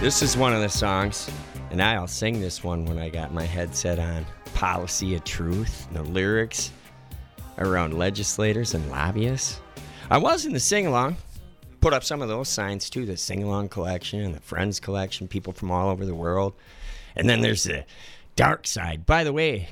This is one of the songs, and I'll sing this one when I got my headset on. Policy of Truth, the lyrics around legislators and lobbyists. I was in the sing-along. Put up some of those signs, too, the sing-along collection, the friends collection, people from all over the world. And then there's the dark side. By the way,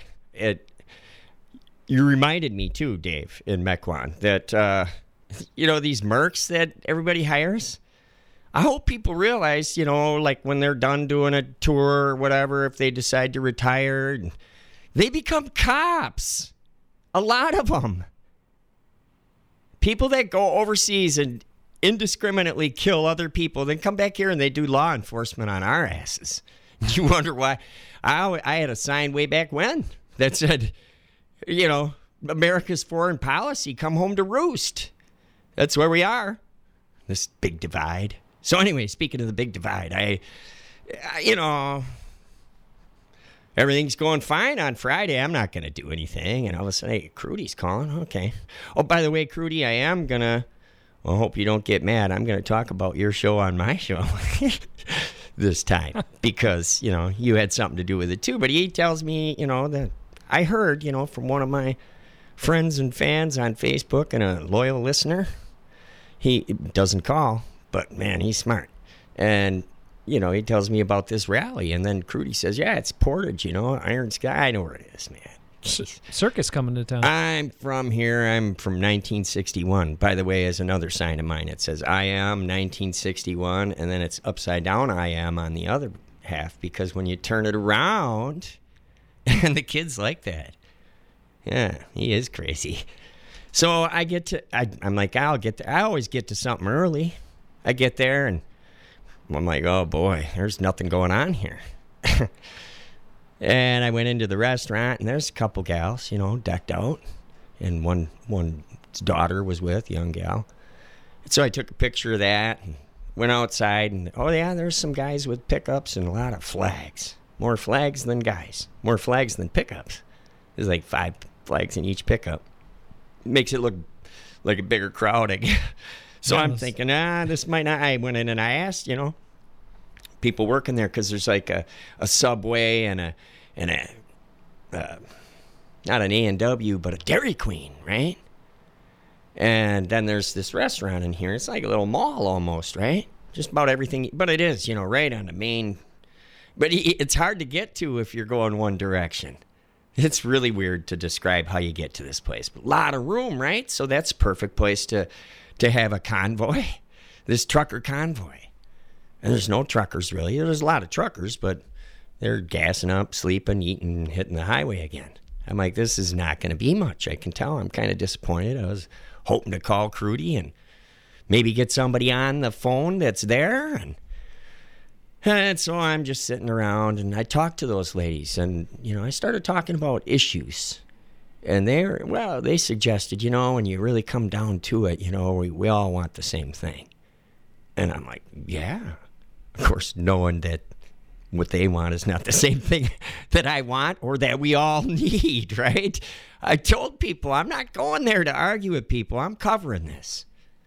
you reminded me, too, Dave, in Mequon, that, these mercs that everybody hires, I hope people realize, like when they're done doing a tour or whatever, if they decide to retire, they become cops. A lot of them. People that go overseas and indiscriminately kill other people, then come back here and they do law enforcement on our asses. You wonder why. I had a sign way back when that said, America's foreign policy, come home to roost. That's where we are. This big divide. So anyway, speaking of the big divide, everything's going fine on Friday. I'm not going to do anything. And all of a sudden, hey, Crudy's calling. Okay. Oh, by the way, Crudy, I am going to, I hope you don't get mad. I'm going to talk about your show on my show this time because, you had something to do with it too. But he tells me, that I heard, from one of my friends and fans on Facebook and a loyal listener. He doesn't call, but man, he's smart. And, he tells me about this rally. And then Crudy says, yeah, it's Portage, Iron Sky. I know where it is, man. Jeez. Circus coming to town. I'm from here. I'm from 1961. By the way, as another sign of mine, it says I am 1961, and then it's upside down I am on the other half, because when you turn it around, and the kids like that. Yeah, he is crazy. So I'm like, I'll get there. I always get to something early. I get there, and I'm like, oh, boy, there's nothing going on here. And I went into the restaurant, and there's a couple gals, decked out. And one daughter was with, young gal. And so I took a picture of that and went outside. And, oh, yeah, there's some guys with pickups and a lot of flags. More flags than guys. More flags than pickups. There's like 5 flags in each pickup. Makes it look like a bigger crowd, I guess. So I'm thinking, this might not. I went in and I asked, people working there, because there's like a Subway and a not an A&W, but a Dairy Queen, right? And then there's this restaurant in here. It's like a little mall almost, right? Just about everything. But it is, right on the main. But it's hard to get to if you're going one direction. It's really weird to describe how you get to this place. But a lot of room, right? So that's a perfect place to have a convoy, this trucker convoy. And there's no truckers, really. There's a lot of truckers, but they're gassing up, sleeping, eating, hitting the highway again. I'm like, this is not going to be much. I can tell. I'm kind of disappointed. I was hoping to call Crudy and maybe get somebody on the phone that's there. And so I'm just sitting around, and I talked to those ladies, and, I started talking about issues. And they suggested, when you really come down to it, we all want the same thing. And I'm like, yeah. Of course, knowing that what they want is not the same thing that I want or that we all need, right? I told people I'm not going there to argue with people. I'm covering this.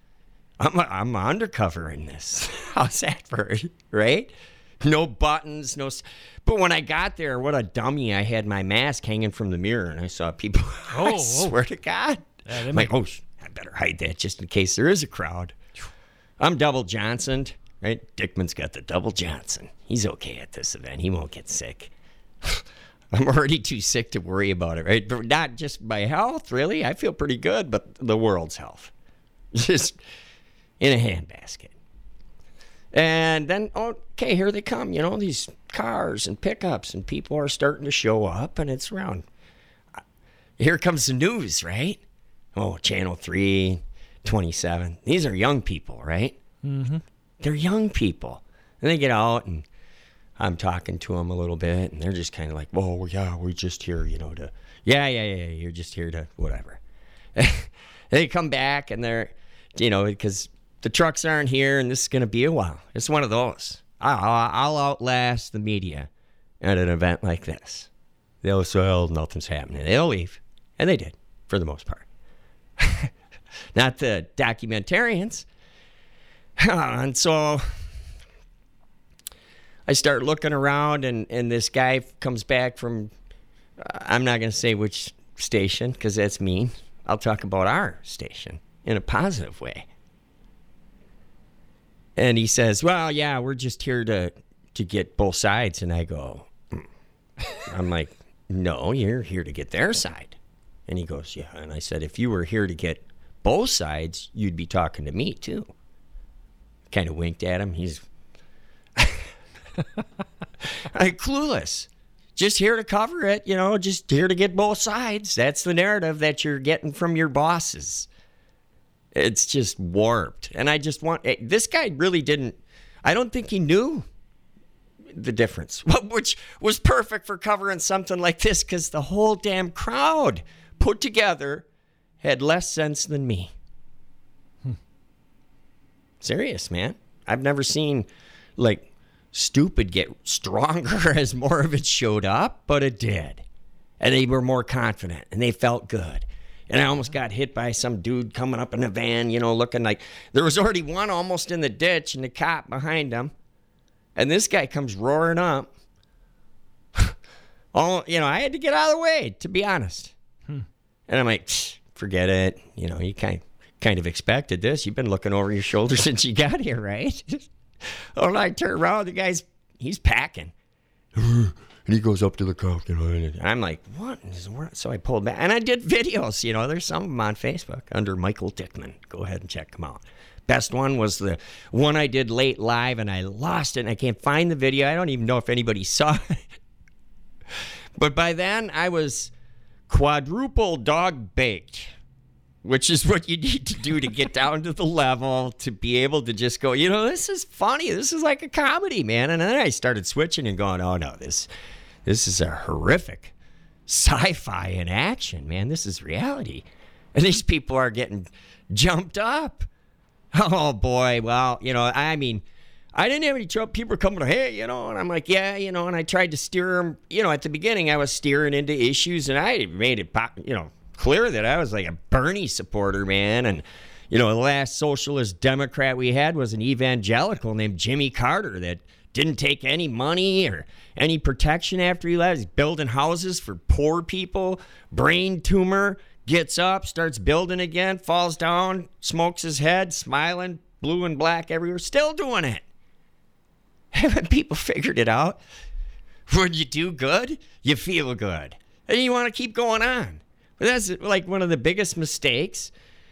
I'm undercover in this. How's that for, right? No buttons, no. But when I got there, what a dummy! I had my mask hanging from the mirror, and I saw people. I swear to God, I'm like, I better hide that just in case there is a crowd. I'm double Johnsoned, right? Dickman's got the double Johnson. He's okay at this event. He won't get sick. I'm already too sick to worry about it, right? But not just my health, really. I feel pretty good, but the world's health. Just in a handbasket. And then, okay, here they come, these cars and pickups, and people are starting to show up, and it's around. Here comes the news, right? Oh, Channel 3, 27. These are young people, right? Mm-hmm. They're young people. And they get out, and I'm talking to them a little bit, and they're just kind of like, oh, yeah, we're just here, to, yeah, you're just here to whatever. They come back, and they're, because the trucks aren't here, and this is going to be a while. It's one of those. I'll outlast the media at an event like this. They'll say, oh, nothing's happening. They'll leave. And they did, for the most part. Not the documentarians. And so I start looking around, and this guy comes back from, I'm not going to say which station because that's mean. I'll talk about our station in a positive way. And he says, well, yeah, we're just here to get both sides. And I go, I'm like, no, you're here to get their side. And he goes, yeah. And I said, if you were here to get both sides, you'd be talking to me too. Kind of winked at him. He's like clueless. Just here to cover it, just here to get both sides. That's the narrative that you're getting from your bosses. It's just warped. And I just this guy really I don't think he knew the difference, which was perfect for covering something like this because the whole damn crowd put together had less sense than me. Serious, man. I've never seen, stupid get stronger as more of it showed up, but it did. And they were more confident, and they felt good. And I almost got hit by some dude coming up in a van, looking like there was already one almost in the ditch and the cop behind him. And this guy comes roaring up. I had to get out of the way, to be honest. And I'm like, forget it. You kind of expected this. You've been looking over your shoulder since you got here, right? And I turn around, the guy's, he's packing. And he goes up to the cop, and I'm like, what in the world? So I pulled back, and I did videos, there's some of them on Facebook under Michael Dickman. Go ahead and check them out. Best one was the one I did late live, and I lost it, and I can't find the video. I don't even know if anybody saw it. But by then, I was quadruple dog baked, which is what you need to do to get down to the level to be able to just go, this is funny. This is like a comedy, man. And then I started switching and going, oh, no, this is a horrific sci-fi in action, man. This is reality. And these people are getting jumped up. Oh, boy. Well, I didn't have any trouble. People were coming to, hey, and I'm like, yeah, and I tried to steer them. At the beginning, I was steering into issues, and I made it, clear that I was like a Bernie supporter, man. And, the last socialist Democrat we had was an evangelical named Jimmy Carter that didn't take any money or any protection after he left. He's building houses for poor people, brain tumor, gets up, starts building again, falls down, smokes his head, smiling, blue and black everywhere, still doing it. Haven't people figured it out? When you do good, you feel good. And you want to keep going on. But that's like one of the biggest mistakes,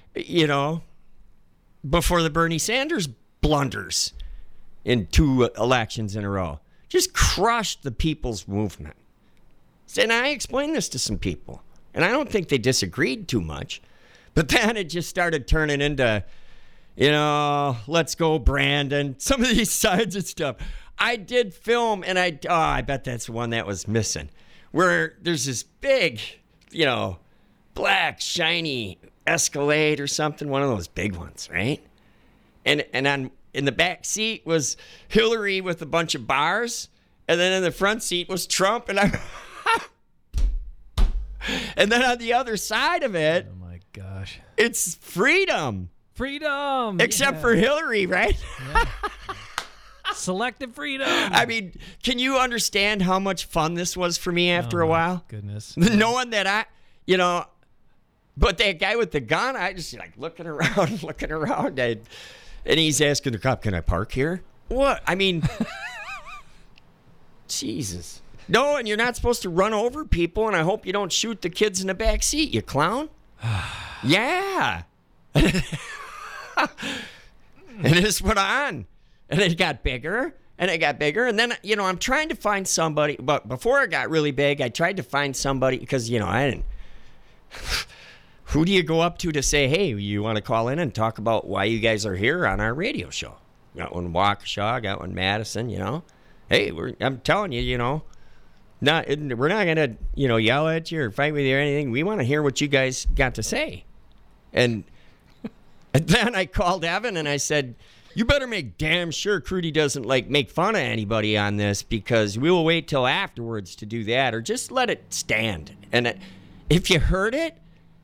before the Bernie Sanders blunders in 2 elections in a row. Just crushed the people's movement. And I explained this to some people, and I don't think they disagreed too much. But then it just started turning into, let's go, Brandon. Some of these sides and stuff. I did film, and I bet that's the one that was missing, where there's this big, black, shiny Escalade or something, one of those big ones, right? And in the back seat was Hillary with a bunch of bars, and then in the front seat was Trump, and and then on the other side of it, oh my gosh, it's freedom, except for Hillary, right? Yeah. Selective freedom. I mean, can you understand how much fun this was for me after a while? Goodness, knowing that but that guy with the gun, I just looking around, and he's asking the cop, "Can I park here?" What? I mean, Jesus. No, and you're not supposed to run over people, and I hope you don't shoot the kids in the back seat, you clown. Yeah. And this went on, and it got bigger, and and then, I'm trying to find somebody, but before it got really big, I tried to find somebody, because, I didn't, who do you go up to say, hey, you want to call in and talk about why you guys are here on our radio show? Got one Waukesha, got one Madison, Hey, I'm telling you, we're not going to, yell at you or fight with you or anything. We want to hear what you guys got to say. And then I called Evan and I said, you better make damn sure Crudy doesn't make fun of anybody on this, because we will wait till afterwards to do that, or just let it stand. And if you heard it,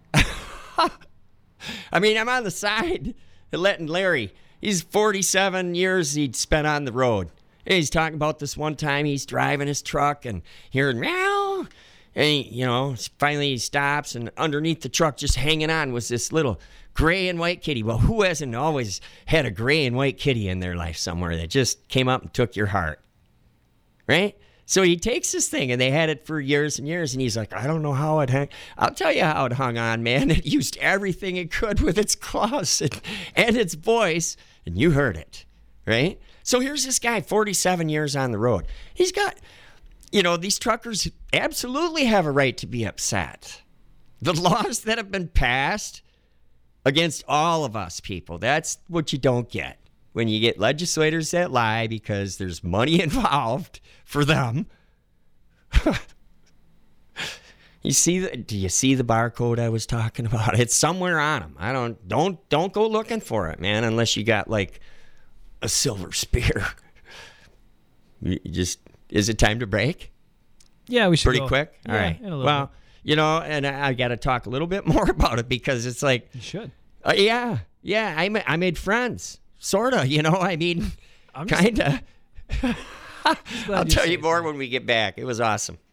I'm on the side letting Larry, he's 47 years he'd spent on the road. And he's talking about this one time he's driving his truck and hearing meow. And finally he stops, and underneath the truck, just hanging on, was this little gray and white kitty. Well, who hasn't always had a gray and white kitty in their life somewhere that just came up and took your heart? Right? So he takes this thing, and they had it for years and years, and he's like, I don't know how it hung. I'll tell you how it hung on, man. It used everything it could with its claws and its voice, and you heard it, right? So here's this guy, 47 years on the road. He's got, these truckers absolutely have a right to be upset. The laws that have been passed against all of us people, that's what you don't get. When you get legislators that lie because there's money involved for them. Do you see the barcode I was talking about? It's somewhere on them. Don't go looking for it, man, unless you got like a silver spear. Is it time to break? Yeah, we should Pretty go. quick? Yeah, All right. in a little Well, and I got to talk a little bit more about it because it's like, You should. yeah, I made friends. Sort of, I mean, I'm just- kind of. Glad I'll you tell say you more so. when we get back. It was awesome.